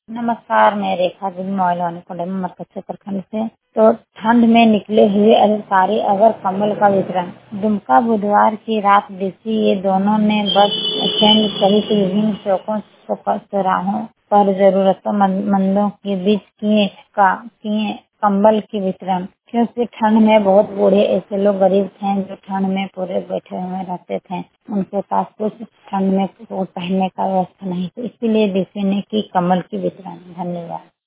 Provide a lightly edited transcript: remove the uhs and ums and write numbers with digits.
नमस्कार, मैं रेखा जी मोबाइल वाले कोडे में मरकज प्रखंड से। तो ठंड में निकले हुए अधिकारी अगर कम्बल का वितरण। दुमका बुधवार की रात डीसी ये दोनों ने बस स्टैंड सहित विभिन्न चौकों चौराहों पर जरूरतमंदों के बीच किए कम्बल की वितरण। क्योंकि ठंड में बहुत बूढ़े ऐसे लोग गरीब थे जो ठंड में पूरे बैठे हुए रहते थे, उनके पास कुछ ठंड में कोट पहनने का व्यवस्था नहीं थी, इसीलिए डीसी ने की कम्बल की वितरण। धन्यवाद।